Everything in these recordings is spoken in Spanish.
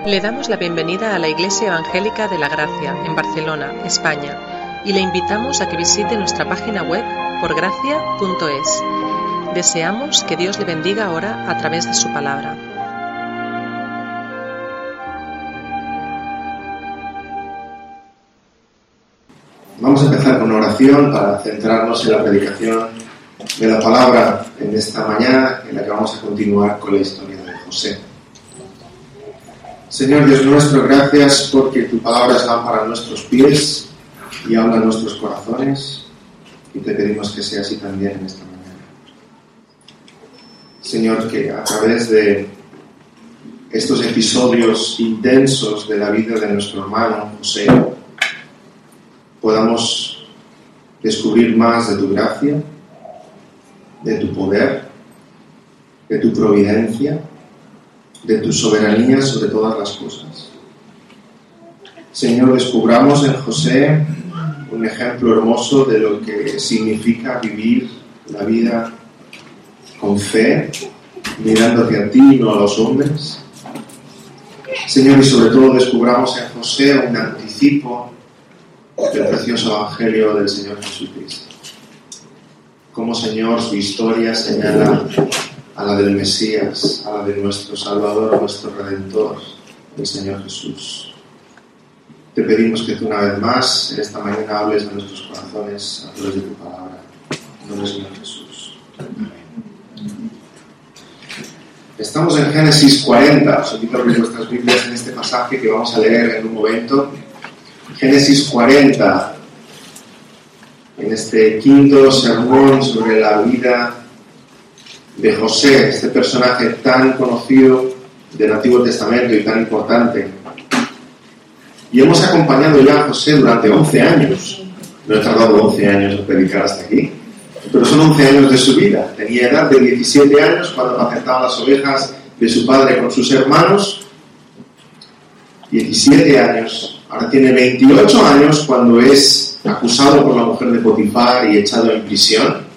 Le damos la bienvenida a la Iglesia Evangélica de la Gracia, en Barcelona, España, y le invitamos a que visite nuestra página web porgracia.es. Deseamos que Dios le bendiga ahora a través de su palabra. Vamos a empezar con una oración para centrarnos en la predicación de la palabra en esta mañana, en la que vamos a continuar con la historia de José. Señor Dios nuestro, gracias porque tu palabra es lámpara a nuestros pies y habla a nuestros corazones, y te pedimos que sea así también en esta mañana. Señor, que a través de estos episodios intensos de la vida de nuestro hermano José podamos descubrir más de tu gracia, de tu poder, de tu providencia, de tu soberanía sobre todas las cosas. Señor, descubramos en José un ejemplo hermoso de lo que significa vivir la vida con fe, mirándote a ti y no a los hombres. Señor, y sobre todo descubramos en José un anticipo del precioso Evangelio del Señor Jesucristo. Como, Señor, su historia señala a la del Mesías, a la de nuestro Salvador, nuestro Redentor, el Señor Jesús. Te pedimos que tú una vez más, en esta mañana, hables a nuestros corazones a través de tu palabra. En nombre del Señor Jesús. Amén. Estamos en Génesis 40. Os invito a abrir vuestras Biblias en este pasaje que vamos a leer en un momento. Génesis 40. En este quinto sermón sobre la vida de José, este personaje tan conocido del Antiguo Testamento y tan importante. Y hemos acompañado ya a José durante 11 años. No he tardado 11 años en predicar hasta aquí, pero son 11 años de su vida. Tenía edad de 17 años cuando apacentaba las ovejas de su padre con sus hermanos. 17 años. Ahora tiene 28 años cuando es acusado por la mujer de Potifar y echado en prisión.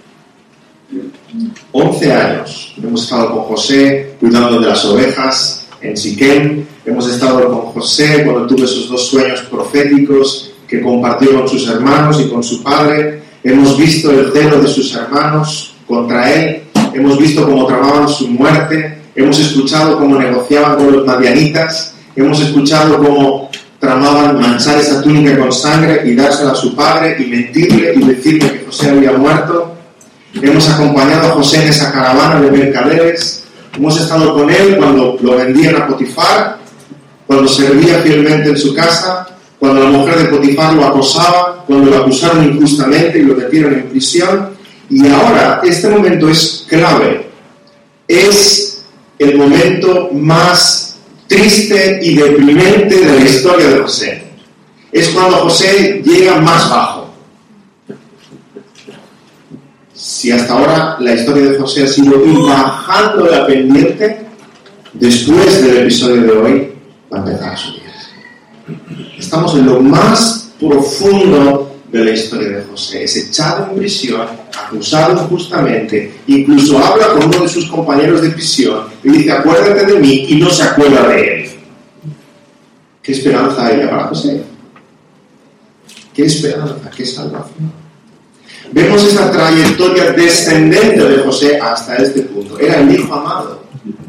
11 años hemos estado con José cuidando de las ovejas en Siquem. Hemos estado con José cuando tuvo esos dos sueños proféticos que compartió con sus hermanos y con su padre. Hemos visto el celo de sus hermanos contra él. Hemos visto cómo tramaban su muerte. Hemos escuchado cómo negociaban con los madianitas. Hemos escuchado cómo tramaban manchar esa túnica con sangre y dársela a su padre y mentirle y decirle que José había muerto. Hemos acompañado a José en esa caravana de mercaderes. Hemos estado con él cuando lo vendían a Potifar, cuando servía fielmente en su casa, cuando la mujer de Potifar lo acosaba, cuando lo acusaron injustamente y lo metieron en prisión. Y ahora, este momento es clave. Es el momento más triste y deprimente de la historia de José. Es cuando José llega más bajo. Si hasta ahora la historia de José ha sido ir bajando la pendiente, después del episodio de hoy va a empezar a subir. Estamos en lo más profundo de la historia de José. Es echado en prisión, acusado injustamente, incluso habla con uno de sus compañeros de prisión y dice: acuérdate de mí, y no se acuerda de él. ¿Qué esperanza hay para José? ¿Qué esperanza? ¿Qué salvación? Vemos esa trayectoria descendente de José hasta este punto. Era el hijo amado.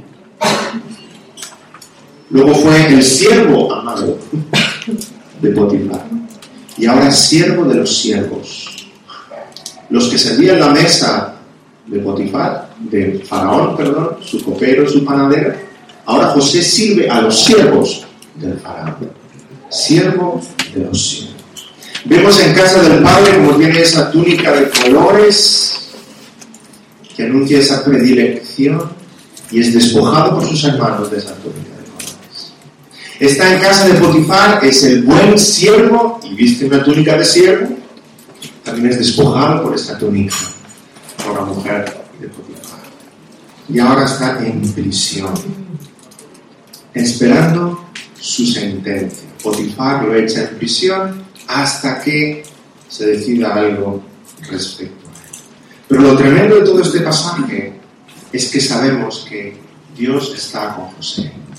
Luego fue el siervo amado de Potifar. Y ahora es siervo de los siervos. Los que servían la mesa de Potifar, de Faraón, su copero, su panadero. Ahora José sirve a los siervos del Faraón. Siervo de los siervos. Vemos en casa del padre como tiene esa túnica de colores que anuncia esa predilección, y es despojado por sus hermanos de esa túnica de colores. Está en casa de Potifar, es el buen siervo y viste una túnica de siervo. También es despojado por esta túnica por la mujer de Potifar. Y ahora está en prisión, esperando su sentencia. Potifar lo echa en prisión hasta que se decida algo respecto a él. Pero lo tremendo de todo este pasaje es que sabemos que Dios está con José.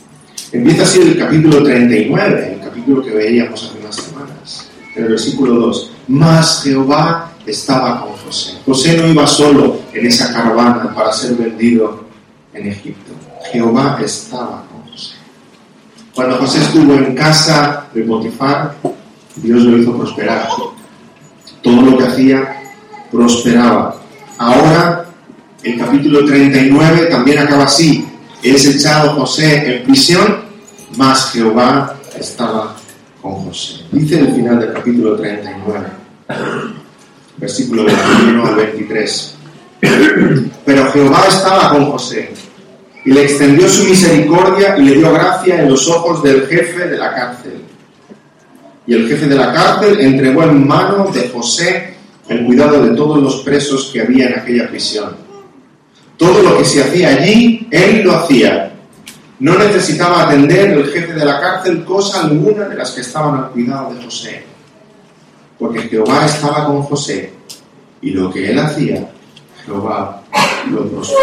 Empieza así el capítulo 39, el capítulo que veíamos hace unas semanas. En el versículo 2. Mas Jehová estaba con José. José no iba solo en esa caravana para ser vendido en Egipto. Jehová estaba con José. Cuando José estuvo en casa de Potifar, Dios lo hizo prosperar. Todo lo que hacía prosperaba. Ahora, el capítulo 39 también acaba así. Es echado José en prisión, mas Jehová estaba con José. Dice el final del capítulo 39, versículo 21 al 23. Pero Jehová estaba con José, y le extendió su misericordia y le dio gracia en los ojos del jefe de la cárcel. Y el jefe de la cárcel entregó en mano de José el cuidado de todos los presos que había en aquella prisión. Todo lo que se hacía allí, él lo hacía. No necesitaba atender el jefe de la cárcel cosa alguna de las que estaban al cuidado de José, porque Jehová estaba con José, y lo que él hacía, Jehová lo prosperó.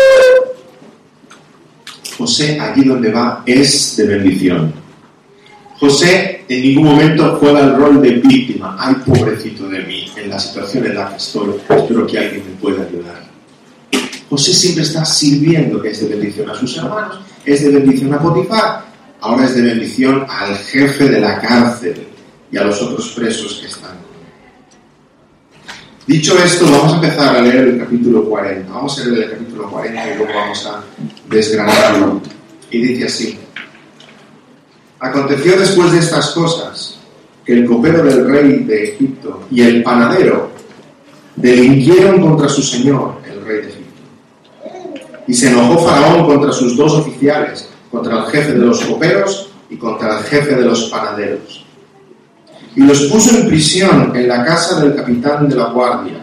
José, allí donde va, es de bendición. José en ningún momento juega el rol de víctima. Ay, pobrecito de mí, en la situación en la que estoy, espero que alguien me pueda ayudar. José siempre está sirviendo, que es de bendición a sus hermanos, es de bendición a Potifar, ahora es de bendición al jefe de la cárcel y a los otros presos que están con él. Dicho esto, vamos a empezar a leer el capítulo 40. Vamos a leer el capítulo 40 y luego vamos a desgranarlo. Y dice así: Aconteció después de estas cosas que el copero del rey de Egipto y el panadero delinquieron contra su señor, el rey de Egipto. Y se enojó Faraón contra sus dos oficiales, contra el jefe de los coperos y contra el jefe de los panaderos. Y los puso en prisión en la casa del capitán de la guardia.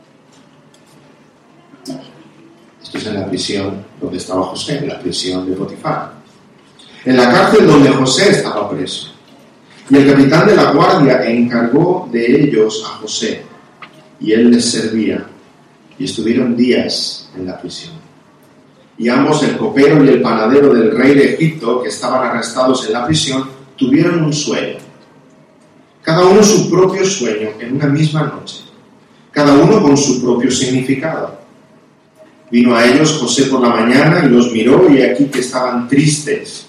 Esto es en la prisión donde estaba José, en la prisión de Potifar. En la cárcel donde José estaba preso. Y el capitán de la guardia encargó de ellos a José, y él les servía. Y estuvieron días en la prisión. Y ambos, el copero y el panadero del rey de Egipto, que estaban arrestados en la prisión, tuvieron un sueño. Cada uno su propio sueño en una misma noche. Cada uno con su propio significado. Vino a ellos José por la mañana y los miró, y aquí que estaban tristes.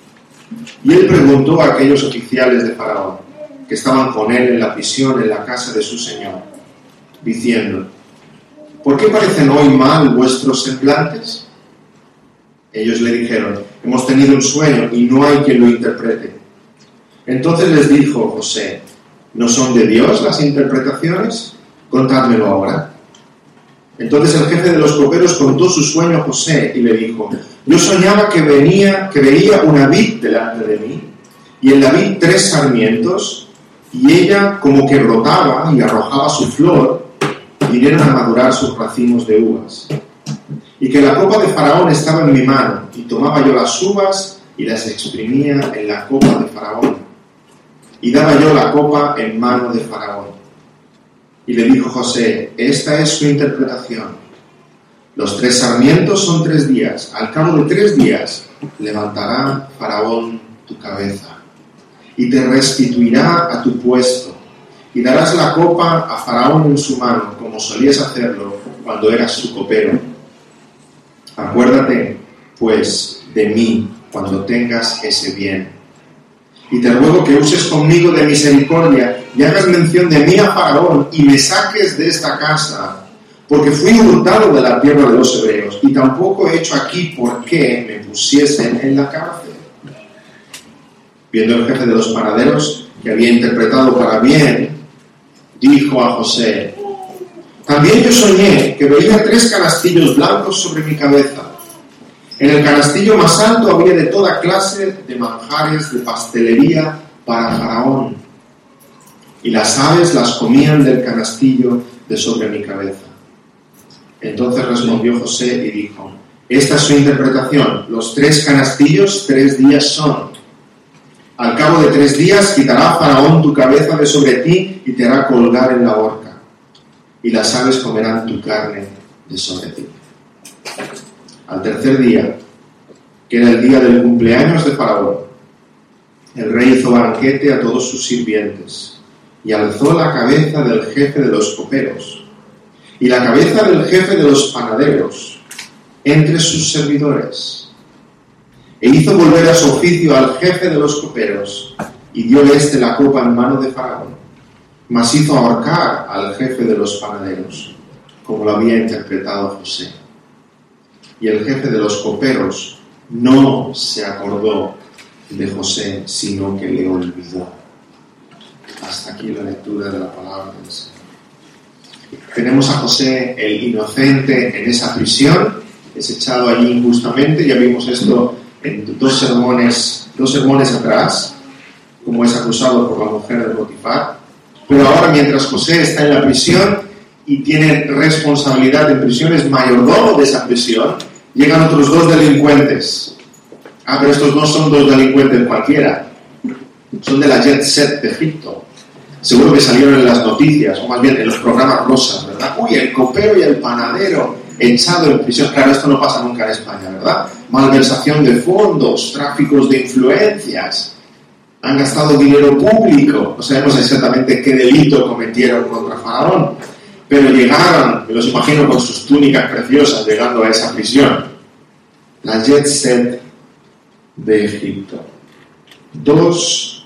Y él preguntó a aquellos oficiales de Faraón, que estaban con él en la prisión, en la casa de su señor, diciendo: ¿por qué parecen hoy mal vuestros semblantes? Ellos le dijeron: hemos tenido un sueño y no hay quien lo interprete. Entonces les dijo José: ¿no son de Dios las interpretaciones? Contádmelo ahora. Entonces el jefe de los coperos contó su sueño a José y le dijo: yo soñaba que veía una vid delante de mí, y en la vid 3 sarmientos, y ella como que brotaba y arrojaba su flor, y vinieron a madurar sus racimos de uvas. Y que la copa de Faraón estaba en mi mano, y tomaba yo las uvas y las exprimía en la copa de Faraón. Y daba yo la copa en mano de Faraón. Y le dijo José: esta es su interpretación. Los 3 sarmientos son 3 días. Al cabo de 3 días levantará Faraón tu cabeza, y te restituirá a tu puesto, y darás la copa a Faraón en su mano, como solías hacerlo cuando eras su copero. Acuérdate, pues, de mí cuando tengas ese bien. Y te ruego que uses conmigo de misericordia y hagas mención de mí a Faraón y me saques de esta casa, porque fui hurtado de la tierra de los hebreos y tampoco he hecho aquí por qué me pusiesen en la cárcel. Viendo el jefe de los panaderos que había interpretado para bien, dijo a José: también yo soñé que veía 3 canastillos blancos sobre mi cabeza. En el canastillo más alto había de toda clase de manjares de pastelería para Faraón, y las aves las comían del canastillo de sobre mi cabeza. Entonces respondió José y dijo: esta es su interpretación. Los 3 canastillos 3 días son. Al cabo de 3 días quitará Faraón tu cabeza de sobre ti y te hará colgar en la horca, y las aves comerán tu carne de sobre ti. Al tercer día, que era el día del cumpleaños de Faraón, El rey hizo banquete a todos sus sirvientes y alzó la cabeza del jefe de los coperos y la cabeza del jefe de los panaderos entre sus servidores. E hizo volver a su oficio al jefe de los coperos y dio la copa en mano de Faraón, mas hizo ahorcar al jefe de los panaderos, como lo había interpretado José. Y el jefe de los coperos no se acordó de José, sino que le olvidó. Hasta aquí la lectura de la palabra del Señor. Tenemos a José, el inocente, en esa prisión, es echado allí injustamente. Ya vimos esto en dos sermones atrás, como es acusado por la mujer de Potifar. Pero ahora, mientras José está en la prisión y tiene responsabilidad en prisión, es mayordomo de esa prisión, llegan otros dos delincuentes. Pero estos no son dos delincuentes cualquiera, son de la jet set de Egipto. Seguro que salieron en las noticias, o más bien en los programas rosas, ¿verdad? Uy, el copero y el panadero echado en prisión. Claro, esto no pasa nunca en España, ¿verdad? Malversación de fondos, tráficos de influencias, han gastado dinero público. No sabemos exactamente qué delito cometieron contra Faraón, pero llegaron, me los imagino con sus túnicas preciosas, llegando a esa prisión. La jet set de Egipto. Dos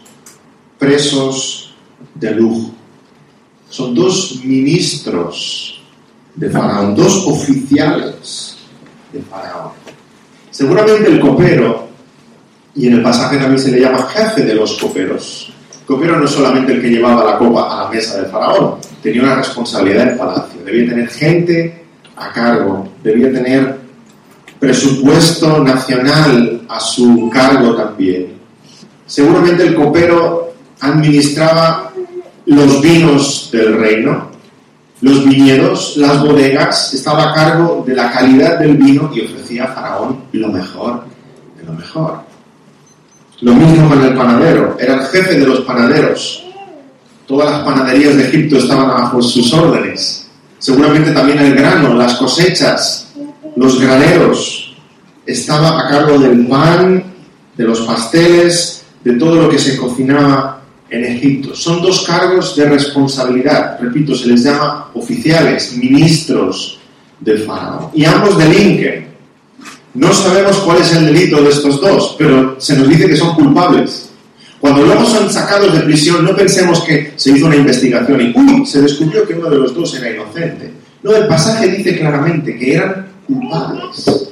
presos de lujo. Son dos ministros de Faraón, dos oficiales de Faraón. Seguramente el copero, y en el pasaje también se le llama jefe de los coperos. El copero no es solamente el que llevaba la copa a la mesa del Faraón, tenía una responsabilidad en el palacio. Debía tener gente a cargo, debía tener presupuesto nacional a su cargo también. Seguramente el copero administraba los vinos del reino, los viñedos, las bodegas, estaba a cargo de la calidad del vino y ofrecía a Faraón lo mejor de lo mejor. Lo mismo con el panadero, era el jefe de los panaderos. Todas las panaderías de Egipto estaban bajo sus órdenes. Seguramente también el grano, las cosechas, los graneros. Estaba a cargo del pan, de los pasteles, de todo lo que se cocinaba en Egipto. Son dos cargos de responsabilidad. Repito, se les llama oficiales, ministros del Faraón. Y ambos delinquen. No sabemos cuál es el delito de estos dos, pero se nos dice que son culpables. Cuando luego son sacados de prisión, no pensemos que se hizo una investigación y se descubrió que uno de los dos era inocente. No, el pasaje dice claramente que eran culpables.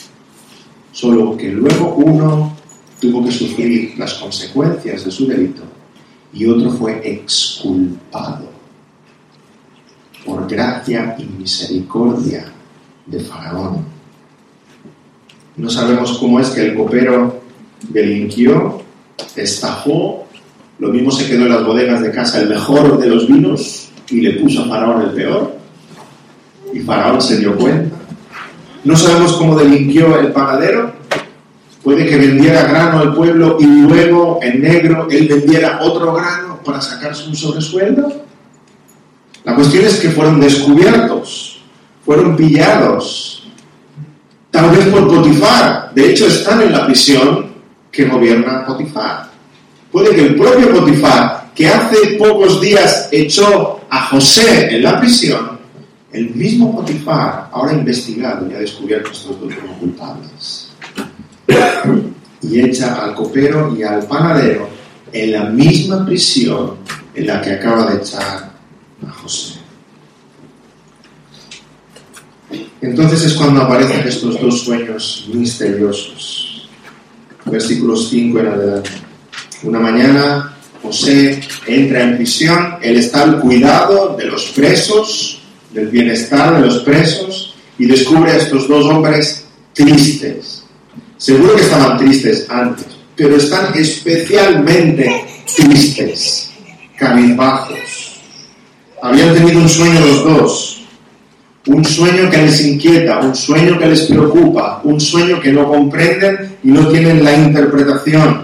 Solo que luego uno tuvo que sufrir las consecuencias de su delito y otro fue exculpado por gracia y misericordia de Faraón. No sabemos cómo es que el copero delinquió, estafó, lo mismo se quedó en las bodegas de casa el mejor de los vinos y le puso a Faraón el peor, y Faraón se dio cuenta. No sabemos cómo delinquió el panadero, puede que vendiera grano al pueblo y luego en negro él vendiera otro grano para sacarse un sobresueldo. La cuestión es que fueron descubiertos, fueron pillados, tal vez por Potifar. De hecho, están en la prisión que gobierna Potifar. Puede que el propio Potifar, que hace pocos días echó a José en la prisión, el mismo Potifar, ahora investigado y ha descubierto estos dos como culpables. Y echa al copero y al panadero en la misma prisión en la que acaba de echar a José. Entonces es cuando aparecen estos dos sueños misteriosos. Versículos 5 en adelante. Una mañana José entra en prisión, él está al cuidado de los presos, del bienestar de los presos, y descubre a estos dos hombres tristes. Seguro que estaban tristes antes, pero están especialmente tristes, cabizbajos. Habían tenido un sueño los dos. Un sueño que les inquieta, un sueño que les preocupa, un sueño que no comprenden y no tienen la interpretación.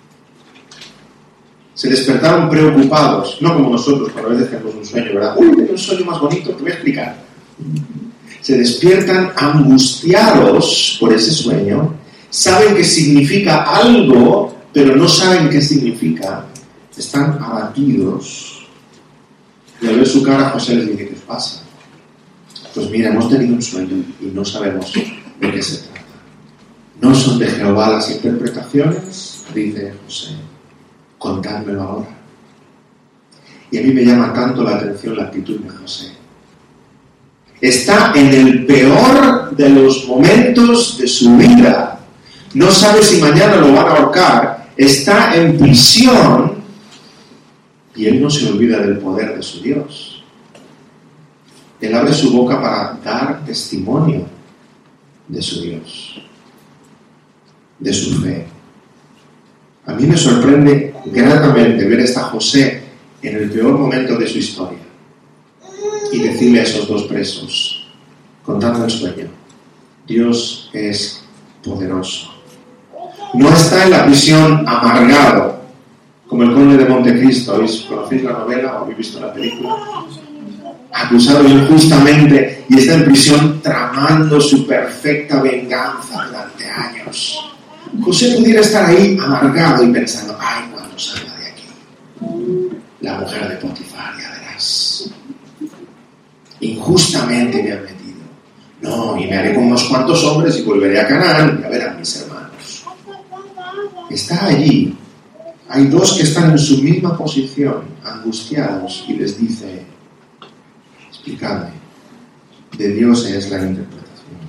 Se despertaron preocupados, no como nosotros cuando a veces tenemos un sueño, ¿verdad? Tengo un sueño más bonito, te voy a explicar. Se despiertan angustiados por ese sueño, saben que significa algo pero no saben qué significa, están abatidos. Y al ver su cara, José les dice: ¿qué os pasa? Pues mira, hemos tenido un sueño y no sabemos de qué se trata. ¿No son de Jehová las interpretaciones?, dice José. Contádmelo ahora. Y a mí me llama tanto la atención la actitud de José. Está en el peor de los momentos de su vida. No sabe si mañana lo van a ahorcar. Está en prisión. Y él no se olvida del poder de su Dios. Él abre su boca para dar testimonio de su Dios, de su fe. A mí me sorprende gratamente ver a José en el peor momento de su historia y decirle a esos dos presos, contando el sueño: Dios es poderoso. No está en la prisión amargado, como el conde de Montecristo. ¿Conocéis la novela o habéis visto la película? Acusado injustamente y está en prisión tramando su perfecta venganza durante años. José pudiera estar ahí amargado y pensando: ay, cuando salga de aquí, la mujer de Potifar, ya verás, injustamente me han metido. No, y me haré con unos cuantos hombres y volveré a Canaán, ya verán mis hermanos. Está allí. Hay dos que están en su misma posición, angustiados, y les dice: explicadme, de Dios es la interpretación.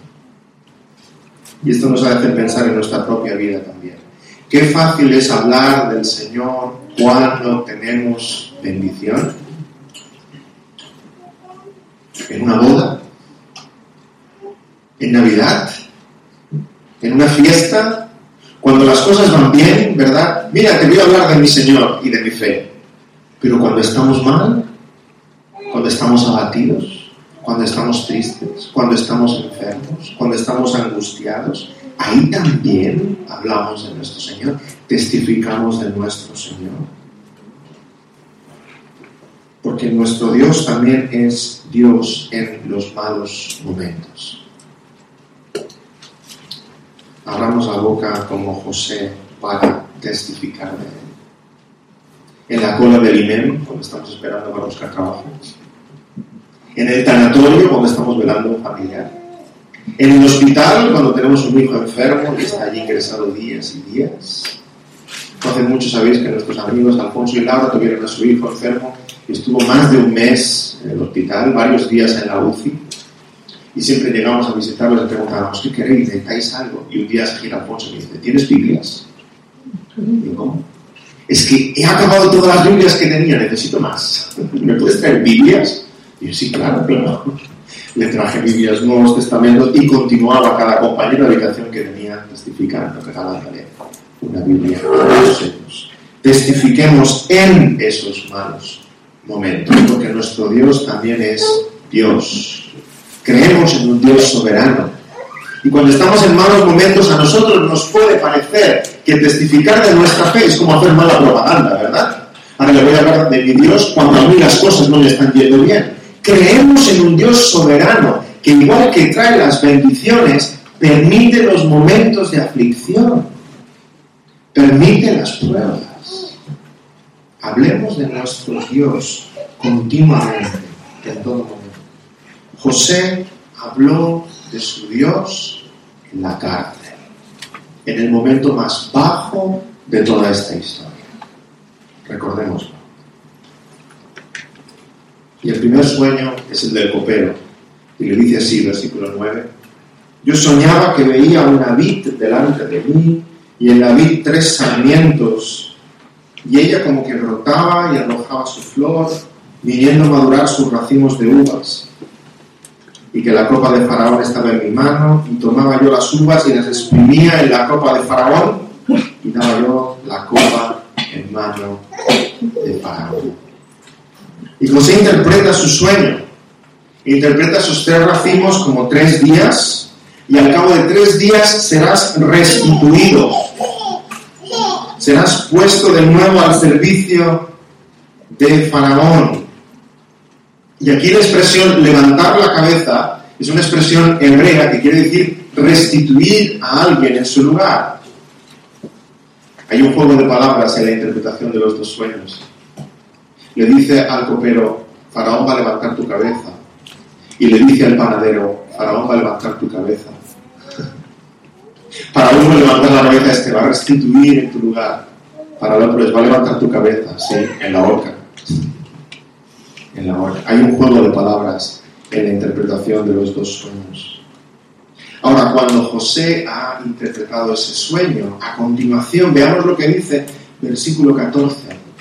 Y esto nos hace pensar en nuestra propia vida también. Qué fácil es hablar del Señor cuando tenemos bendición. En una boda, en Navidad, en una fiesta, cuando las cosas van bien, ¿verdad? Mira, te voy a hablar de mi Señor y de mi fe. Pero cuando estamos mal, cuando estamos abatidos, cuando estamos tristes, cuando estamos enfermos, cuando estamos angustiados, ahí también hablamos de nuestro Señor, testificamos de nuestro Señor. Porque nuestro Dios también es Dios en los malos momentos. Abramos la boca como José para testificar de Él. En la cola del INEM, cuando estamos esperando para buscar trabajo. En el tanatorio, cuando estamos velando a un familiar. En el hospital, cuando tenemos un hijo enfermo y está allí ingresado días y días. No hace mucho sabéis que nuestros amigos Alfonso y Laura tuvieron a su hijo enfermo y estuvo más de un mes en el hospital, varios días en la UCI. Y siempre llegamos a visitarlos y preguntábamos: ¿qué queréis? ¿Necesitáis algo? Y un día se gira Alfonso y me dice: ¿tienes Biblias? Y yo: ¿cómo? Es que he acabado todas las Biblias que tenía, necesito más. ¿Me puedes traer Biblias? Y yo: sí, claro. Le traje Biblias, Nuevos Testamentos, y continuaba cada compañero de habitación que venía testificando, regalándole una Biblia a los hijos. Testifiquemos en esos malos momentos, porque nuestro Dios también es Dios. Creemos en un Dios soberano. Y cuando estamos en malos momentos, a nosotros nos puede parecer que testificar de nuestra fe es como hacer mala propaganda, ¿verdad? Ahora le voy a hablar de mi Dios cuando a mí las cosas no le están yendo bien. Creemos en un Dios soberano que, igual que trae las bendiciones, permite los momentos de aflicción, permite las pruebas. Hablemos de nuestro Dios continuamente, en todo momento. José habló de su Dios en la cárcel, en el momento más bajo de toda esta historia. Recordémoslo. Y el primer sueño es el del copero, y le dice así, versículo 9: yo soñaba que veía una vid delante de mí, y en la vid 3 sarmientos, y ella como que brotaba y arrojaba su flor, viniendo a madurar sus racimos de uvas. Y que la copa de Faraón estaba en mi mano, y tomaba yo las uvas y las exprimía en la copa de Faraón, y daba yo la copa en mano de Faraón. Y José interpreta su sueño, interpreta sus 3 racimos como 3 días, y al cabo de 3 días serás restituido, serás puesto de nuevo al servicio de Faraón. Y aquí la expresión levantar la cabeza es una expresión hebrea que quiere decir restituir a alguien en su lugar. Hay un juego de palabras en la interpretación de los dos sueños. Le dice al copero, Faraón va a levantar tu cabeza. Y le dice al panadero, Faraón va a levantar tu cabeza. Para uno levantar la cabeza te va a restituir en tu lugar. Para el otro les va a levantar tu cabeza, sí, en la horca. En la horca. Hay un juego de palabras en la interpretación de los dos sueños. Ahora, cuando José ha interpretado ese sueño, a continuación, veamos lo que dice versículo 14.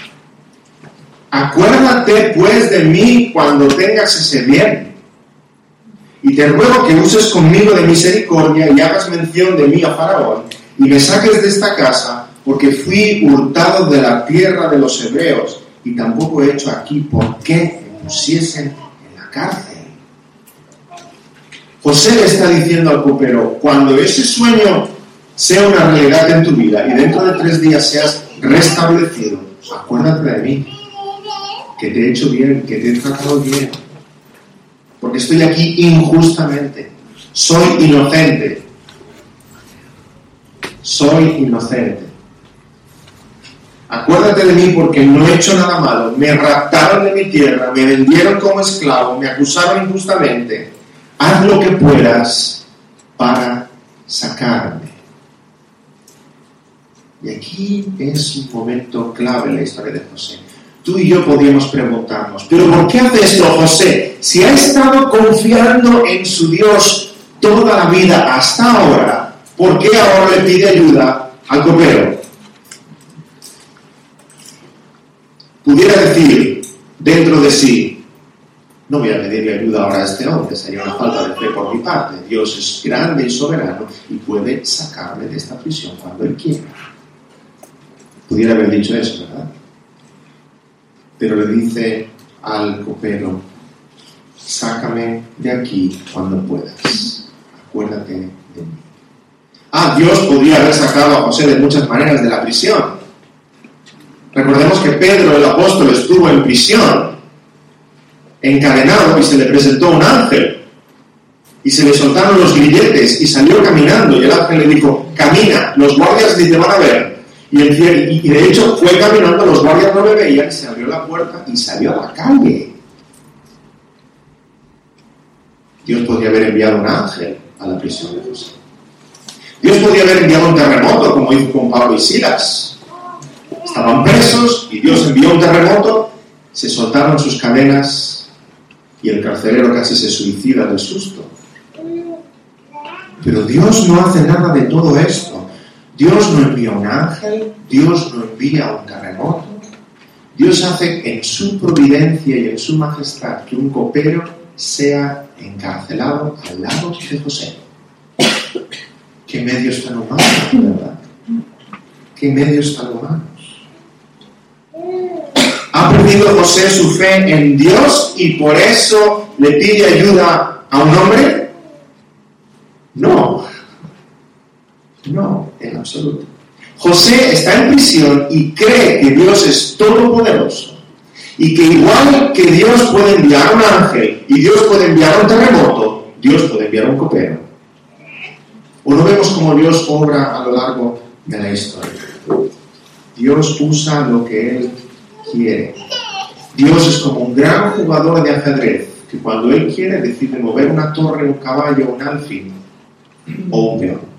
Acuérdate pues de mí cuando tengas ese bien, y te ruego que uses conmigo de misericordia y hagas mención de mí a Faraón, y me saques de esta casa, porque fui hurtado de la tierra de los hebreos, y tampoco he hecho aquí por qué me pusiesen en la cárcel. José le está diciendo al copero, cuando ese sueño sea una realidad en tu vida y dentro de 3 días seas restablecido, acuérdate de mí, que te he hecho bien, que te he tratado bien, porque estoy aquí injustamente, soy inocente, acuérdate de mí porque no he hecho nada malo, me raptaron de mi tierra, me vendieron como esclavo, me acusaron injustamente, haz lo que puedas para sacarme. Y aquí es un momento clave en la historia de José. Tú y yo podríamos preguntarnos, ¿pero por qué hace esto José? Si ha estado confiando en su Dios toda la vida hasta ahora, ¿por qué ahora le pide ayuda al copero? Pudiera decir dentro de sí, no voy a pedirle ayuda ahora a este hombre, sería una falta de fe por mi parte. Dios es grande y soberano y puede sacarme de esta prisión cuando Él quiera. Pudiera haber dicho eso, ¿verdad? Pero le dice al copero, sácame de aquí cuando puedas, acuérdate de mí. Dios podría haber sacado a José de muchas maneras de la prisión. Recordemos que Pedro, el apóstol, estuvo en prisión, encadenado, y se le presentó un ángel, y se le soltaron los grilletes, y salió caminando, y el ángel le dijo, camina, los guardias ni te van a ver. Y de hecho fue caminando, los guardias no le veían, se abrió la puerta y salió a la calle. Dios podría haber enviado un ángel a la prisión de José. Dios podría haber enviado un terremoto, como hizo con Pablo y Silas. Estaban presos y Dios envió un terremoto, se soltaron sus cadenas y el carcelero casi se suicida del susto. Pero Dios no hace nada de todo esto. Dios no envía un ángel, Dios no envía un terremoto. Dios hace en su providencia y en su majestad que un copero sea encarcelado al lado de José. ¿Qué medios tan humanos, verdad? ¿Qué medios tan humanos? ¿Ha perdido José su fe en Dios y por eso le pide ayuda a un hombre? No, en absoluto. José está en prisión y cree que Dios es todopoderoso y que igual que Dios puede enviar un ángel y Dios puede enviar un terremoto, Dios puede enviar un copero. ¿O no vemos cómo Dios obra a lo largo de la historia? Dios usa lo que Él quiere. Dios es como un gran jugador de ajedrez que cuando Él quiere decide mover una torre, un caballo, un alfil o un peón.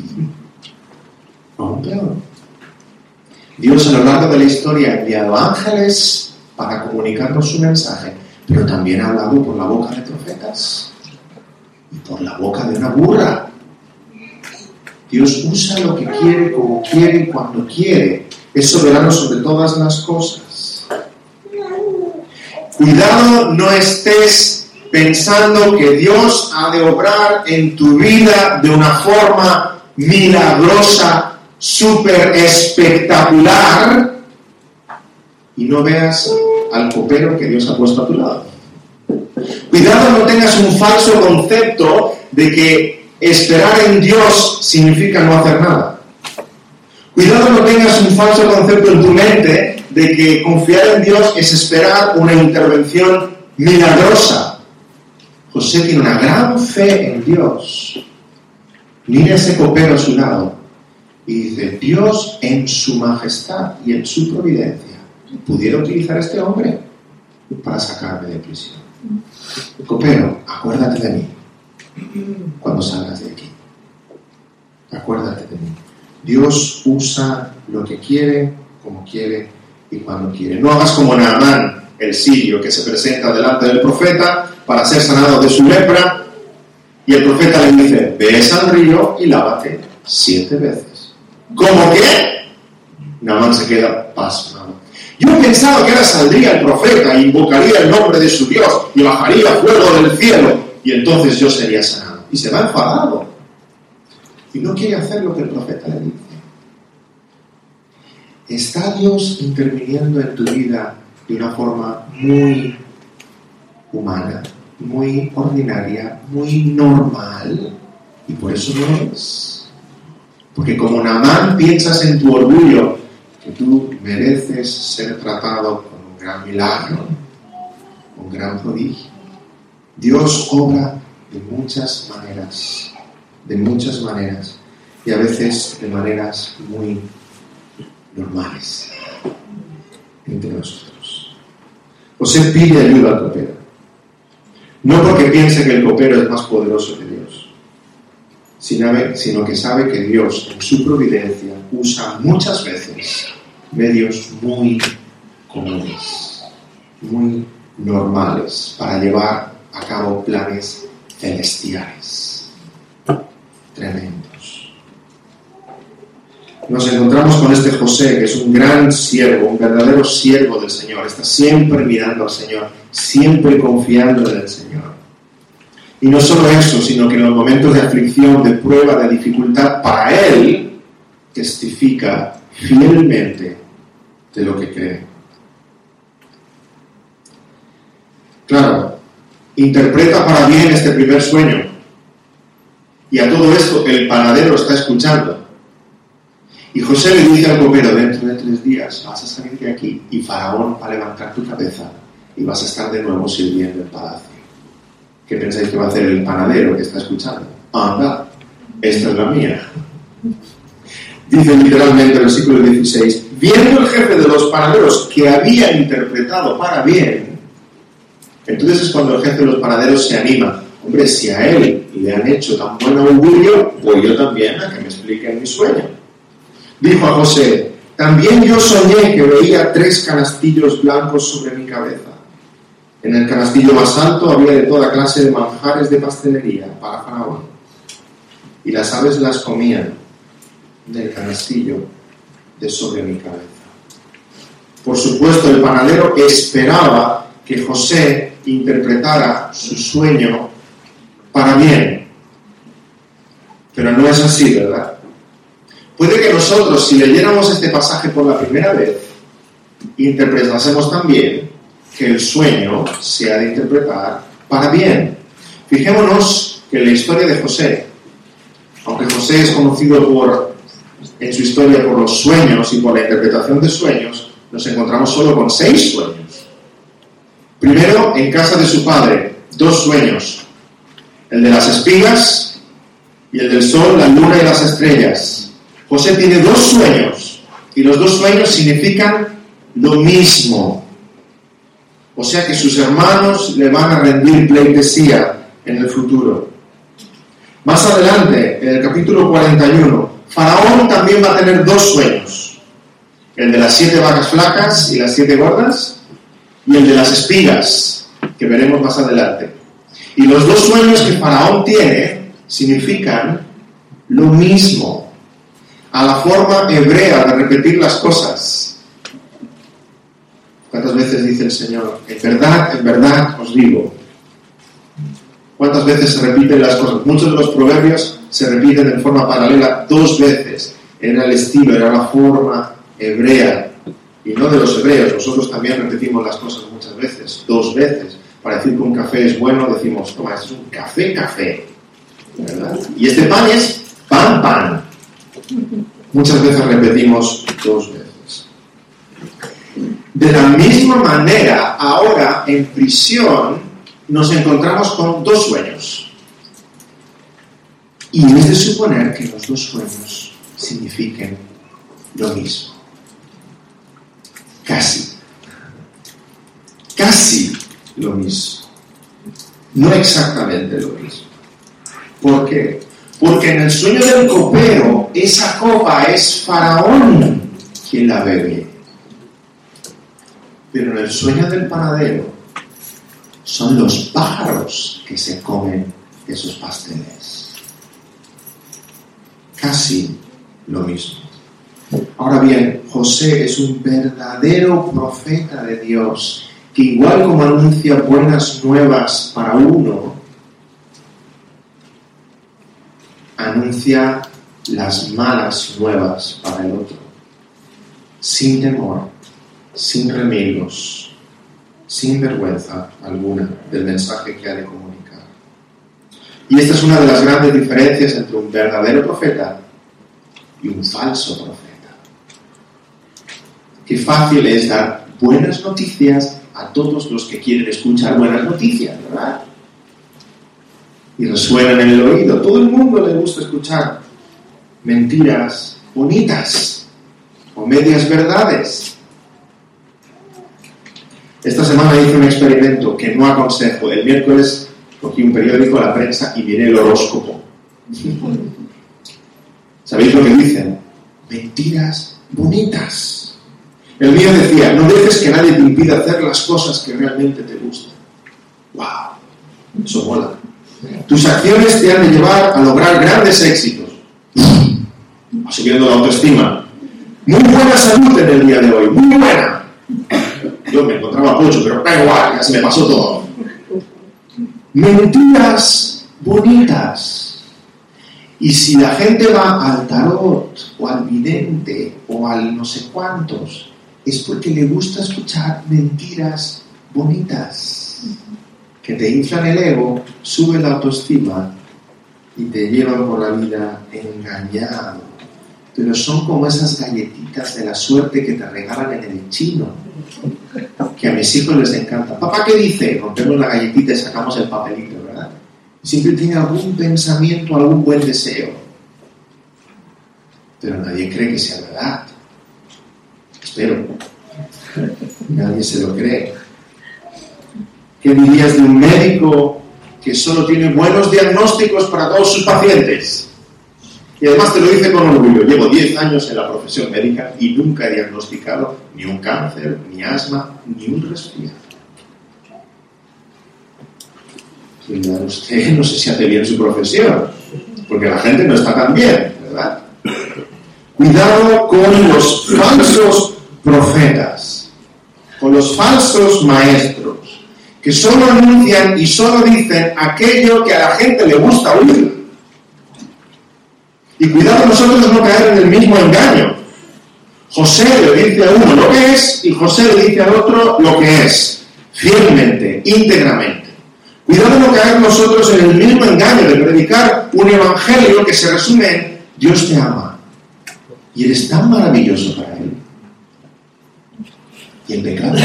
Dios a lo largo de la historia ha enviado ángeles para comunicarnos su mensaje, pero también ha hablado por la boca de profetas y por la boca de una burra. Dios usa lo que quiere, como quiere y cuando quiere. Es soberano sobre todas las cosas. Cuidado, no estés pensando que Dios ha de obrar en tu vida de una forma milagrosa, súper espectacular, y no veas al copero que Dios ha puesto a tu lado. Cuidado, no tengas un falso concepto de que esperar en Dios significa no hacer nada. Cuidado, no tengas un falso concepto en tu mente de que confiar en Dios es esperar una intervención milagrosa. José tiene una gran fe en Dios. Mira ese copero a su lado Y dice, Dios en su majestad y en su providencia pudiera utilizar a este hombre para sacarme de prisión. Copero, acuérdate de mí cuando salgas de aquí. Acuérdate de mí. Dios usa lo que quiere, como quiere y cuando quiere. No hagas como Naamán, el sirio, que se presenta delante del profeta para ser sanado de su lepra, y el profeta le dice, ves al río y lávate 7 veces. ¿Cómo qué? Naamán se queda pasmado. Yo pensaba que ahora saldría el profeta e invocaría el nombre de su Dios y bajaría fuego del cielo y entonces yo sería sanado. Y se va enfadado. Y no quiere hacer lo que el profeta le dice. ¿Está Dios interviniendo en tu vida de una forma muy humana, muy ordinaria, muy normal? Y por eso no es. Porque como Naamán piensas en tu orgullo que tú mereces ser tratado con un gran milagro, un gran prodigio. Dios obra de muchas maneras, y a veces de maneras muy normales entre nosotros. José pide ayuda al copero, no porque piense que el copero es más poderoso que Dios, sino que sabe que Dios en su providencia usa muchas veces medios muy comunes, muy normales para llevar a cabo planes celestiales tremendos. Nos encontramos con este José, que es un gran siervo, un verdadero siervo del Señor. Está siempre mirando al Señor, siempre confiando en el Señor. Y no solo eso, sino que en los momentos de aflicción, de prueba, de dificultad, para él testifica fielmente de lo que cree. Claro, interpreta para bien este primer sueño. Y a todo esto el panadero está escuchando. Y José le dice al copero, dentro de 3 días vas a salir de aquí y Faraón va a levantar tu cabeza y vas a estar de nuevo sirviendo en palacio. ¿Qué pensáis que va a hacer el panadero que está escuchando? Anda, esta es la mía. Dice literalmente el versículo 16, viendo el jefe de los panaderos que había interpretado para bien, entonces es cuando el jefe de los panaderos se anima. Hombre, si a él le han hecho tan buen augurio, voy yo también a que me expliquen mi sueño. Dijo a José, también yo soñé que veía 3 canastillos blancos sobre mi cabeza. En el canastillo más alto había de toda clase de manjares de pastelería para Faraón. Y las aves las comían del canastillo de sobre mi cabeza. Por supuesto, el panadero esperaba que José interpretara su sueño para bien. Pero no es así, ¿verdad? Puede que nosotros, si leyéramos este pasaje por la primera vez, interpretásemos también que el sueño se ha de interpretar para bien. Fijémonos que en la historia de José, aunque José es conocido en su historia por los sueños y por la interpretación de sueños, nos encontramos solo con 6 sueños. Primero, en casa de su padre, 2 sueños. El de las espigas y el del sol, la luna y las estrellas. José tiene 2 sueños y los 2 sueños significan lo mismo. O sea que sus hermanos le van a rendir pleitesía en el futuro. Más adelante, en el capítulo 41, Faraón también va a tener 2 sueños. El de las 7 vacas flacas y las 7 gordas, y el de las espigas, que veremos más adelante. Y los 2 sueños que Faraón tiene significan lo mismo, a la forma hebrea de repetir las cosas. ¿Cuántas veces dice el Señor? En verdad os digo. ¿Cuántas veces se repiten las cosas? Muchos de los proverbios se repiten en forma paralela 2 veces. Era el estilo, era la forma hebrea. Y no de los hebreos. Nosotros también repetimos las cosas muchas veces, 2 veces. Para decir que un café es bueno, decimos, toma, es un café. ¿Verdad? Y este pan es pan. Muchas veces repetimos 2 veces. De la misma manera, ahora en prisión nos encontramos con 2 sueños. Y es de suponer que los 2 sueños signifiquen lo mismo. Casi lo mismo. No exactamente lo mismo. ¿Por qué? Porque en el sueño del copero, esa copa es Faraón quien la bebe. Pero en el sueño del panadero, son los pájaros que se comen esos pasteles. Casi lo mismo. Ahora bien, José es un verdadero profeta de Dios, que igual como anuncia buenas nuevas para uno, anuncia las malas nuevas para el otro, sin temor, sin remilgos, sin vergüenza alguna del mensaje que ha de comunicar. Y esta es una de las grandes diferencias entre un verdadero profeta y un falso profeta. Qué fácil es dar buenas noticias a todos los que quieren escuchar buenas noticias, ¿verdad? Y resuenan en el oído. Todo el mundo le gusta escuchar mentiras bonitas o medias verdades. Esta semana hice un experimento que no aconsejo. El miércoles cogí un periódico, la prensa, y miré el horóscopo. ¿Sabéis lo que dicen? Mentiras bonitas. El mío decía, no dejes que nadie te impida hacer las cosas que realmente te gustan. ¡Wow! Eso mola. Tus acciones te han de llevar a lograr grandes éxitos. Va subiendo la autoestima. Muy buena salud en el día de hoy, muy buena. Yo me encontraba mucho, pero da igual, ya se me pasó todo. Mentiras bonitas. Y si la gente va al tarot, o al vidente, o al no sé cuántos, es porque le gusta escuchar mentiras bonitas, que te inflan el ego, suben la autoestima y te llevan por la vida engañado. Pero son como esas galletitas de la suerte que te regalan en el chino, que a mis hijos les encanta. Papá, ¿qué dice? Rompemos la galletita y sacamos el papelito, ¿verdad? Siempre tiene algún pensamiento, algún buen deseo. Pero nadie cree que sea verdad. Espero. Nadie se lo cree. ¿Qué dirías de un médico que solo tiene buenos diagnósticos para todos sus pacientes? Y además te lo dice con orgullo. Llevo 10 años en la profesión médica y nunca he diagnosticado ni un cáncer, ni asma, ni un resfriado. Cuidado usted, no sé si hace bien su profesión, porque la gente no está tan bien, ¿verdad? Cuidado con los falsos profetas, con los falsos maestros, que solo anuncian y solo dicen aquello que a la gente le gusta oír. Y cuidado nosotros no caer en el mismo engaño. José le dice a uno lo que es y José le dice al otro lo que es, fielmente, íntegramente. Cuidado no caer nosotros en el mismo engaño de predicar un evangelio que se resume en Dios te ama y eres tan maravilloso para Él. ¿Y el pecado?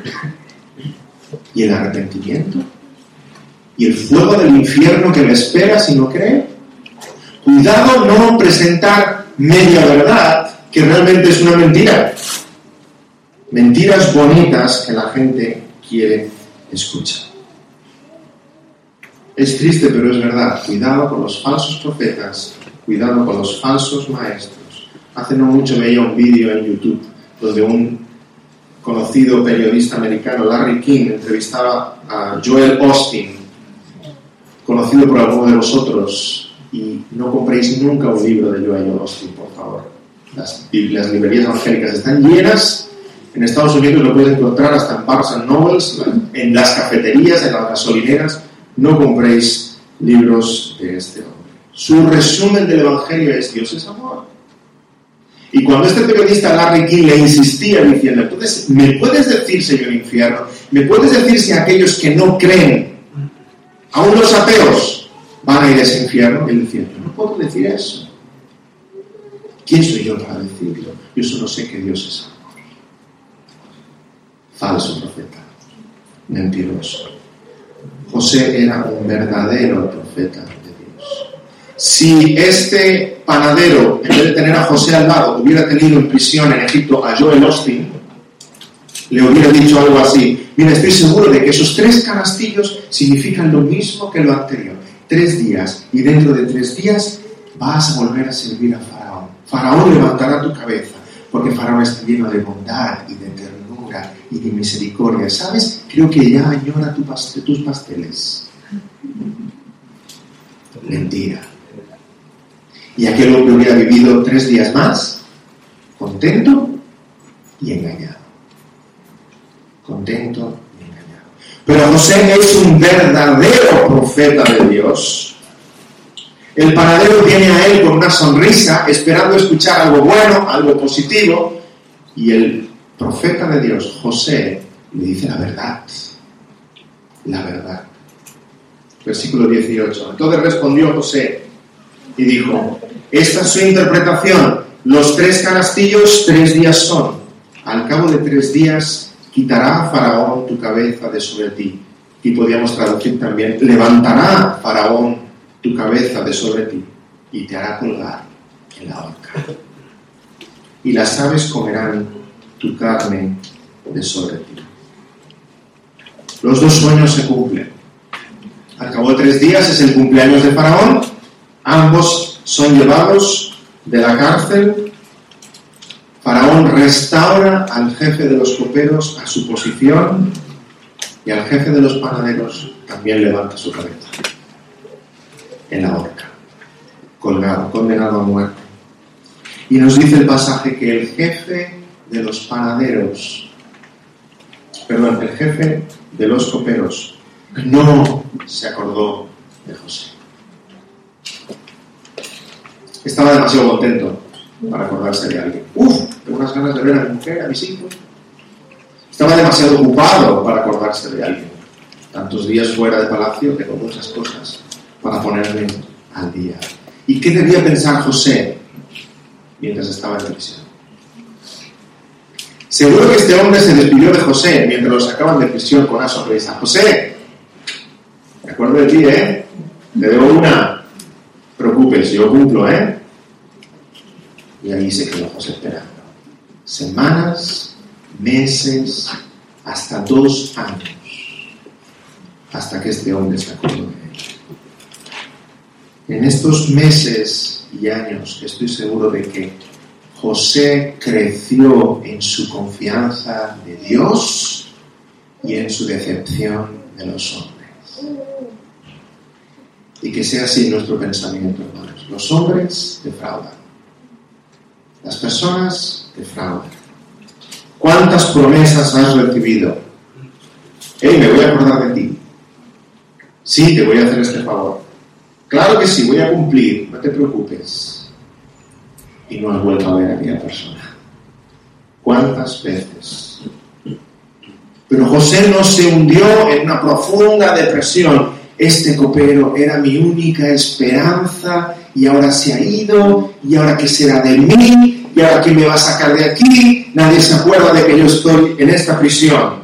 ¿Y el arrepentimiento? ¿Y el fuego del infierno que me espera si no cree? Cuidado no presentar media verdad que realmente es una mentira. Mentiras bonitas que la gente quiere escuchar. Es triste, pero es verdad. Cuidado con los falsos profetas. Cuidado con los falsos maestros. Hace no mucho veía un vídeo en YouTube donde un conocido periodista americano, Larry King, entrevistaba a Joel Osteen, conocido por alguno de vosotros. Y no compréis nunca un libro de Joel Osteen, por favor. Las librerías evangélicas están llenas. En Estados Unidos lo puedes encontrar hasta en Barnes & Nobles, en las cafeterías, en las gasolineras. No compréis libros de este hombre. Su resumen del Evangelio es Dios es amor. Y cuando este periodista Larry King le insistía diciendo, entonces, ¿me puedes decir, Señor infierno? ¿Me puedes decir si aquellos que no creen, aún los ateos, van a ir a ese infierno? Él decía, yo no puedo decir eso. ¿Quién soy yo para decirlo? Yo solo sé que Dios es amor. Falso profeta. Mentiroso. José era un verdadero profeta de Dios. Si este panadero, en vez de tener a José al lado, hubiera tenido en prisión en Egipto a Joel Osteen, le hubiera dicho algo así: mira, estoy seguro de que esos 3 canastillos significan lo mismo que lo anterior. 3 días, y dentro de 3 días vas a volver a servir a Faraón. Faraón levantará tu cabeza, porque Faraón está lleno de bondad y de ternura y de misericordia. ¿Sabes? Creo que ya añora tus pasteles. Mentira. Y aquel hombre hubiera vivido 3 días más, contento y engañado. Contento y engañado. Pero José es un verdadero profeta de Dios. El panadero viene a él con una sonrisa, esperando escuchar algo bueno, algo positivo, y el profeta de Dios, José, le dice la verdad. La verdad. Versículo 18. Entonces respondió José y dijo: esta es su interpretación. Los 3 canastillos 3 días son. Al cabo de 3 días quitará Faraón tu cabeza de sobre ti. Y podríamos traducir también: levantará Faraón tu cabeza de sobre ti y te hará colgar en la horca. Y las aves comerán tu carne de sobre ti. Los 2 sueños se cumplen. Al cabo de 3 días es el cumpleaños de Faraón. Ambos son llevados de la cárcel. Faraón restaura al jefe de los coperos a su posición, y al jefe de los panaderos también levanta su cabeza en la horca, colgado, condenado a muerte. Y nos dice el pasaje que el jefe de los panaderos, el jefe de los coperos no se acordó de José. Estaba demasiado contento para acordarse de alguien. Tengo unas ganas de ver a mi mujer, a mis hijos. Estaba demasiado ocupado para acordarse de alguien. Tantos días fuera de palacio, tengo muchas cosas para ponerme al día. ¿Y qué debía pensar José mientras estaba en prisión? Seguro que este hombre se despidió de José mientras lo sacaban de prisión con una sonrisa. José, me acuerdo de ti, Te debo una. Preocupes, yo cumplo, Y ahí se quedó José esperando. Semanas, meses, hasta 2 años, hasta que este hombre se acordó de él. En estos meses y años estoy seguro de que José creció en su confianza de Dios y en su decepción de los hombres. Y que sea así nuestro pensamiento, hermanos. Los hombres defraudan. Las personas defraudan. ¿Cuántas promesas has recibido? Me voy a acordar de ti. Sí, te voy a hacer este favor. Claro que sí, voy a cumplir, no te preocupes. Y no has vuelto a ver a aquella persona. ¿Cuántas veces? Pero José no se hundió en una profunda depresión. Este copero era mi única esperanza y ahora se ha ido, y ahora qué será de mí, y ahora quién me va a sacar de aquí. Nadie se acuerda de que yo estoy en esta prisión.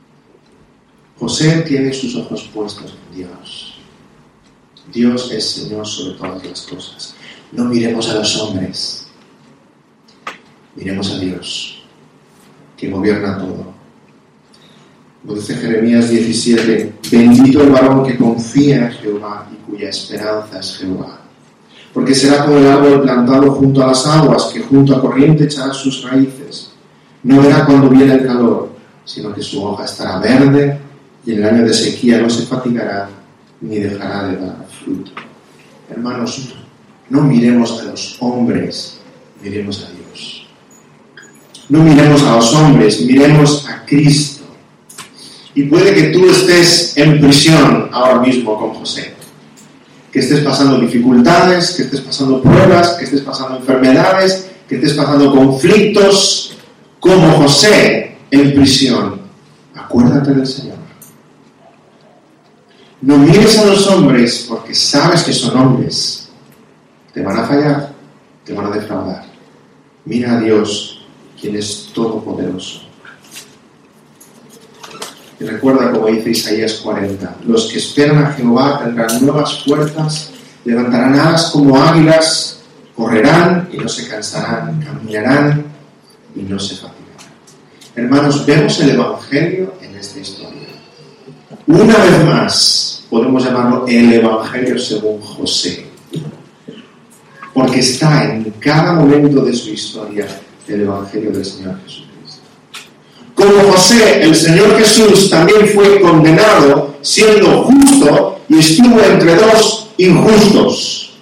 José tiene sus ojos puestos en Dios. Dios es Señor sobre todas las cosas. No miremos a los hombres, miremos a Dios, que gobierna todo. Lo dice Jeremías 17: bendito el varón que confía en Jehová y cuya esperanza es Jehová. Porque será como el árbol plantado junto a las aguas, que junto a corriente echará sus raíces. No verá cuando viene el calor, sino que su hoja estará verde, y en el año de sequía no se fatigará, ni dejará de dar fruto. Hermanos, no miremos a los hombres, miremos a Dios. No miremos a los hombres, miremos a Cristo. Y puede que tú estés en prisión ahora mismo con José. Que estés pasando dificultades, que estés pasando pruebas, que estés pasando enfermedades, que estés pasando conflictos, como José en prisión. Acuérdate del Señor. No mires a los hombres porque sabes que son hombres. Te van a fallar, te van a defraudar. Mira a Dios, quien es todopoderoso. Y recuerda como dice Isaías 40, los que esperan a Jehová tendrán nuevas fuerzas, levantarán alas como águilas, correrán y no se cansarán, caminarán y no se fatigarán. Hermanos, vemos el Evangelio en esta historia. Una vez más, podemos llamarlo el Evangelio según José, porque está en cada momento de su historia el Evangelio del Señor Jesucristo. Como José, el Señor Jesús también fue condenado siendo justo y estuvo entre dos injustos,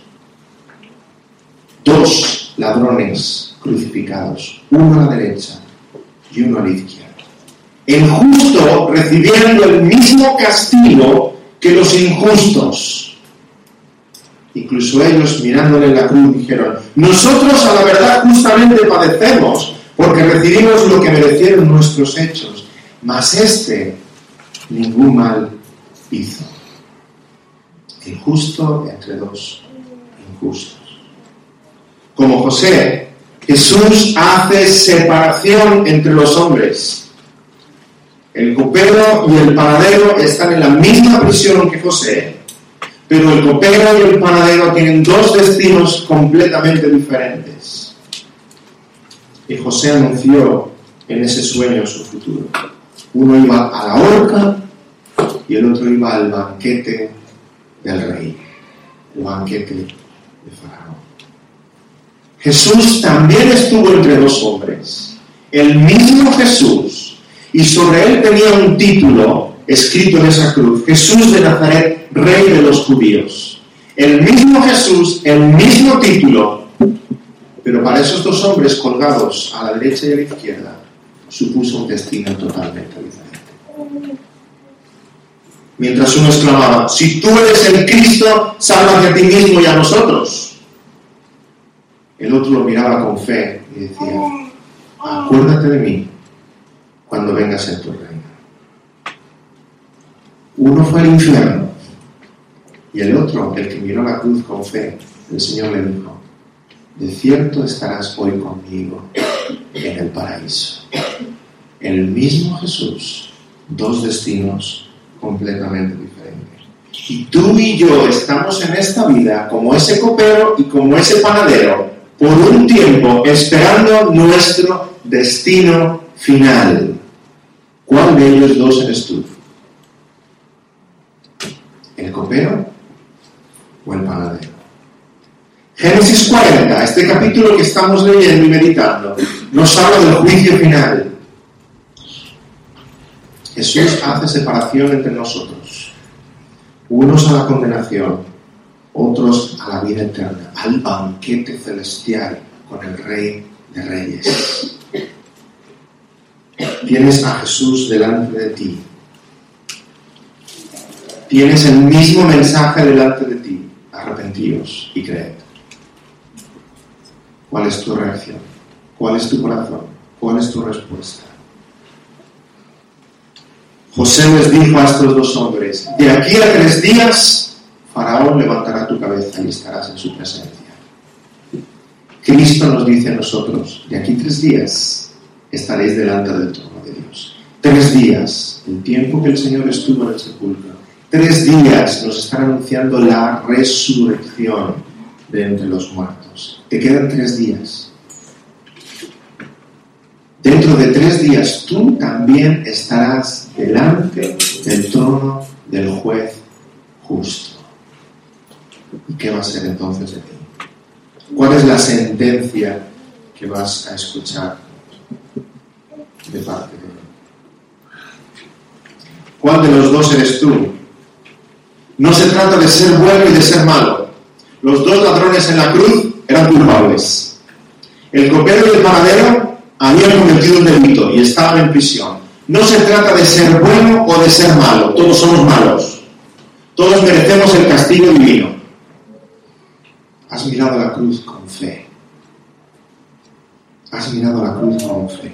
dos ladrones crucificados, uno a la derecha y uno a la izquierda. El justo recibiendo el mismo castigo que los injustos. Incluso ellos, mirándole en la cruz, dijeron: nosotros a la verdad justamente padecemos, porque recibimos lo que merecieron nuestros hechos, mas este ningún mal hizo. El justo entre dos injustos. Como José, Jesús hace separación entre los hombres. El copero y el panadero están en la misma prisión que José, pero el copero y el panadero tienen dos destinos completamente diferentes. Y José anunció en ese sueño su futuro. Uno iba a la horca y el otro iba al banquete del rey, el banquete de Faraón. Jesús también estuvo entre dos hombres, el mismo Jesús, y sobre él tenía un título escrito en esa cruz: Jesús de Nazaret, Rey de los Judíos. El mismo Jesús, el mismo título, pero para esos dos hombres colgados a la derecha y a la izquierda supuso un destino totalmente diferente. Mientras uno exclamaba: si tú eres el Cristo, sálvate a ti mismo y a nosotros, el otro lo miraba con fe y decía: acuérdate de mí cuando vengas en tu reino. Uno fue al infierno y el otro, el que miró la cruz con fe, el Señor le dijo: de cierto estarás hoy conmigo en el paraíso. El mismo Jesús, dos destinos completamente diferentes. Y tú y yo estamos en esta vida como ese copero y como ese panadero por un tiempo esperando nuestro destino final. ¿Cuál de ellos dos eres tú? ¿El copero o el panadero? Génesis 40, este capítulo que estamos leyendo y meditando, nos habla del juicio final. Jesús hace separación entre nosotros, unos a la condenación, otros a la vida eterna, al banquete celestial con el Rey de Reyes. Tienes a Jesús delante de ti. Tienes el mismo mensaje delante de ti: arrepentíos y creed. ¿Cuál es tu reacción? ¿Cuál es tu corazón? ¿Cuál es tu respuesta? José les dijo a estos dos hombres: de aquí a 3 días Faraón levantará tu cabeza y estarás en su presencia. Cristo nos dice a nosotros: de aquí 3 días estaréis delante del trono de Dios. 3 días, el tiempo que el Señor estuvo en el sepulcro. 3 días nos están anunciando la resurrección de entre los muertos. Te quedan 3 días. Dentro de 3 días tú también estarás delante del trono del juez justo. ¿Y qué va a ser entonces de ti? ¿Cuál es la sentencia que vas a escuchar de parte de Él? ¿Cuál de los dos eres tú? No se trata de ser bueno y de ser malo. Los dos ladrones en la cruz eran culpables. El copero y el panadero habían cometido un delito y estaban en prisión. No se trata de ser bueno o de ser malo. Todos somos malos. Todos merecemos el castigo divino. Has mirado la cruz con fe. Has mirado la cruz con fe.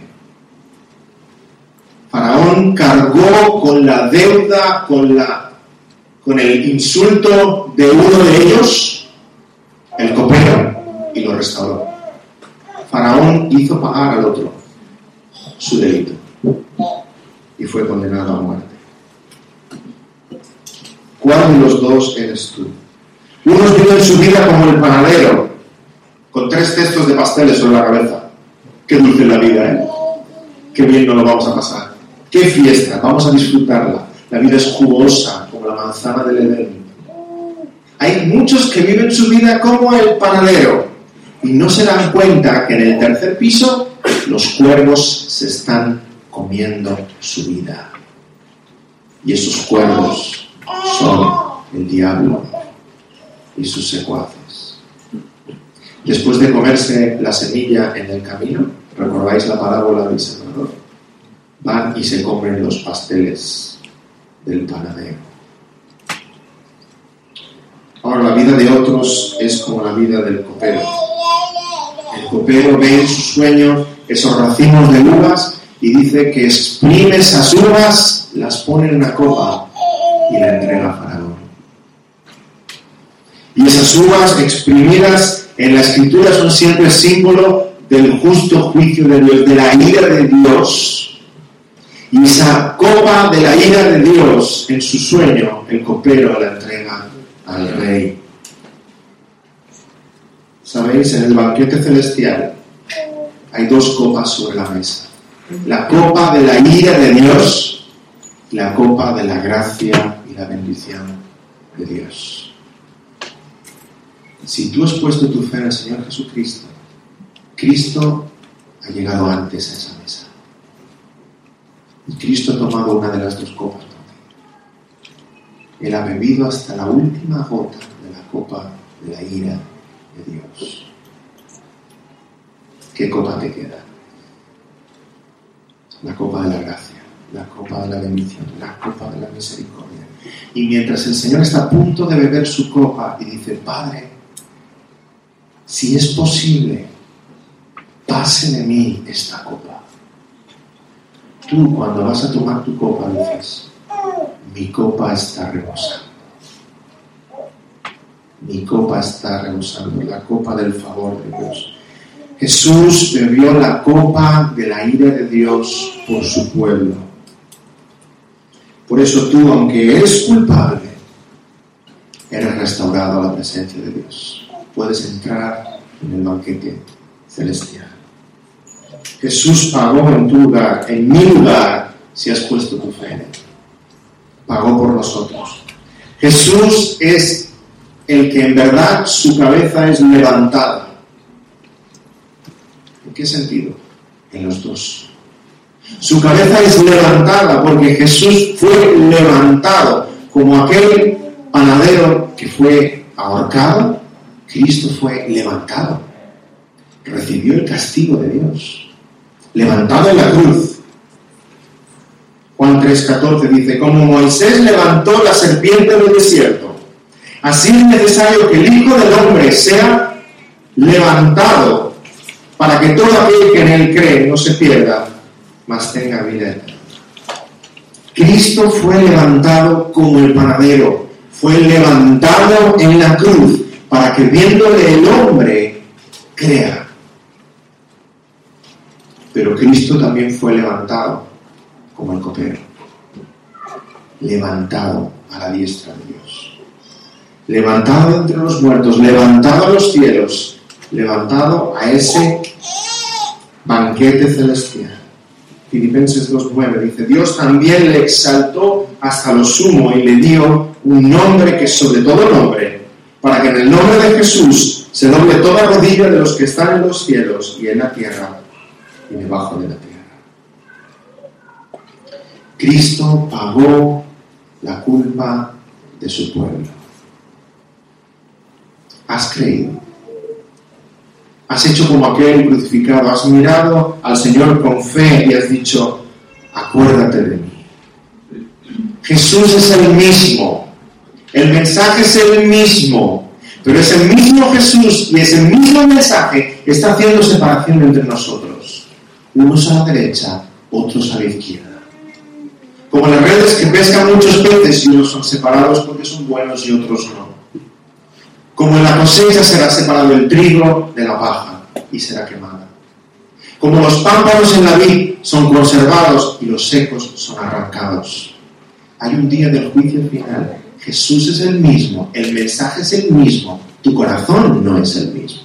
Faraón cargó con la deuda, con el insulto de uno de ellos, el copero, y lo restauró. Faraón hizo pagar al otro su delito y fue condenado a muerte. ¿Cuál de los dos eres tú? Unos viven su vida como el panadero, con 3 cestos de pasteles sobre la cabeza. Qué dulce es la vida, ¿eh? Qué bien nos lo vamos a pasar. Qué fiesta, vamos a disfrutarla. La vida es jugosa, como la manzana del Edén. Hay muchos que viven su vida como el panadero y no se dan cuenta que en el 3er piso los cuervos se están comiendo su vida. Y esos cuervos son el diablo y sus secuaces. Después de comerse la semilla en el camino, ¿recordáis la parábola del sembrador? Van y se comen los pasteles del panadero. Ahora, la vida de otros es como la vida del copero. El copero ve en su sueño esos racimos de uvas y dice que exprime esas uvas, las pone en una copa y la entrega a Faraón. Y esas uvas exprimidas en la Escritura son siempre símbolo del justo juicio de Dios, de la ira de Dios. Y esa copa de la ira de Dios, en su sueño, el copero la entrega al rey. ¿Sabéis? En el banquete celestial hay 2 copas sobre la mesa. La copa de la ira de Dios y la copa de la gracia y la bendición de Dios. Si tú has puesto tu fe en el Señor Jesucristo, Cristo ha llegado antes a esa mesa. Y Cristo ha tomado una de las 2 copas por ti. Él ha bebido hasta la última gota de la copa de la ira de Dios. ¿Qué copa te queda? La copa de la gracia, la copa de la bendición, la copa de la misericordia. Y mientras el Señor está a punto de beber su copa y dice: Padre, si es posible, pase de mí esta copa. Tú, cuando vas a tomar tu copa, dices: mi copa está rebosando. Mi copa está rebosando, la copa del favor de Dios. Jesús bebió la copa de la ira de Dios por su pueblo. Por eso tú, aunque eres culpable, eres restaurado a la presencia de Dios. Puedes entrar en el banquete celestial. Jesús pagó en tu lugar, en mi lugar, si has puesto tu fe en Él. Pagó por nosotros. Jesús es el que en verdad su cabeza es levantada. ¿En qué sentido? En los 2. Su cabeza es levantada porque Jesús fue levantado como aquel panadero que fue ahorcado. Cristo fue levantado. Recibió el castigo de Dios. Levantado en la cruz. Juan 3:14 dice: como Moisés levantó la serpiente del desierto, así es necesario que el Hijo del Hombre sea levantado, para que todo aquel que en él cree no se pierda, mas tenga vida eterna. Cristo fue levantado como el panadero, fue levantado en la cruz, para que viéndole el hombre crea. Pero Cristo también fue levantado como el copero, levantado a la diestra de Dios, levantado entre los muertos, levantado a los cielos, levantado a ese banquete celestial. Filipenses 2:9 dice: Dios también le exaltó hasta lo sumo y le dio un nombre que es sobre todo nombre, para que en el nombre de Jesús se doble toda rodilla de los que están en los cielos y en la tierra y debajo de la tierra. Cristo pagó la culpa de su pueblo. ¿Has creído? ¿Has hecho como aquel crucificado? ¿Has mirado al Señor con fe y has dicho: acuérdate de mí? Jesús es el mismo. El mensaje es el mismo. Pero es el mismo Jesús y ese mismo mensaje que está haciendo separación entre nosotros. Unos a la derecha, otros a la izquierda. Como las redes que pescan muchos peces y unos son separados porque son buenos y otros no. Como en la cosecha será separado el trigo de la paja y será quemada. Como los pámpanos en la vid son conservados y los secos son arrancados. Hay un día del juicio final Jesús es el mismo, el mensaje es el mismo, tu corazón no es el mismo.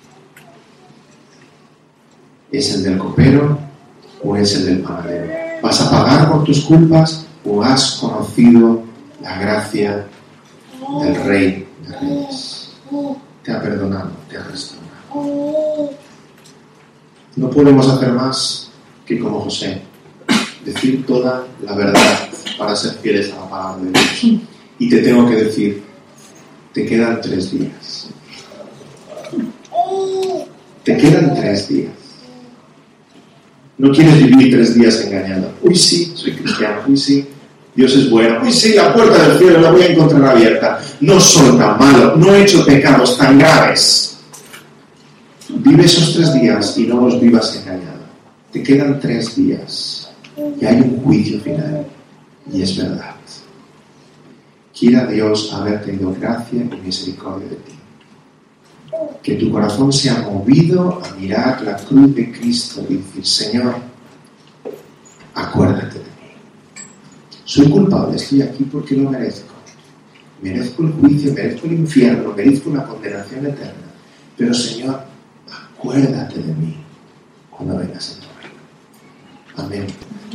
¿Es el del copero o es el del panadero? ¿Vas a pagar por tus culpas o has conocido la gracia del Rey de Reyes? Te ha perdonado, te ha restaurado. No podemos hacer más que como José, decir toda la verdad para ser fieles a la palabra de Dios. Y te tengo que decir, te quedan 3 días. Te quedan 3 días. No quieres vivir 3 días engañado. Uy, sí, soy cristiano. Uy, sí, Dios es bueno. Uy, sí, la puerta del cielo la voy a encontrar abierta. No soy tan malo, no he hecho pecados tan graves. Vive esos 3 días y no los vivas engañado. Te quedan 3 días y hay un juicio final. Y es verdad. Quiera Dios haber tenido gracia y misericordia de ti. Que tu corazón sea movido a mirar la cruz de Cristo y decir, Señor, acuérdate de mí. Soy culpable, estoy aquí porque lo merezco. Merezco el juicio, merezco el infierno, merezco una condenación eterna. Pero Señor, acuérdate de mí cuando vengas en tu reino. Amén.